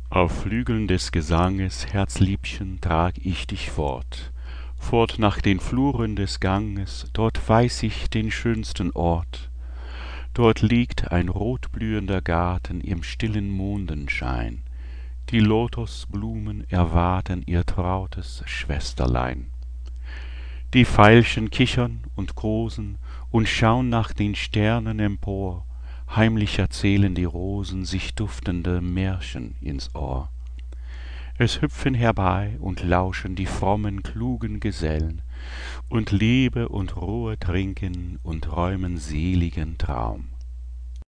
Auf Flügeln des Gesanges, Herzliebchen, trag ich dich fort, fort nach den fluren des Ganges, dort weiß ich den schönsten Ort. Dort liegt ein rotblühender Garten im stillen Mondenschein, die Lotosblumen erwarten ihr trautes Schwesterlein. Die Veilchen kichern und kosen und schaun nach den Sternen empor, heimlich erzählen die Rosen sich duftende Märchen ins Ohr. Es hüpfen herbei und lauschen die frommen, klugen Gesellen, und Liebe und Ruhe trinken und träumen seligen Traum.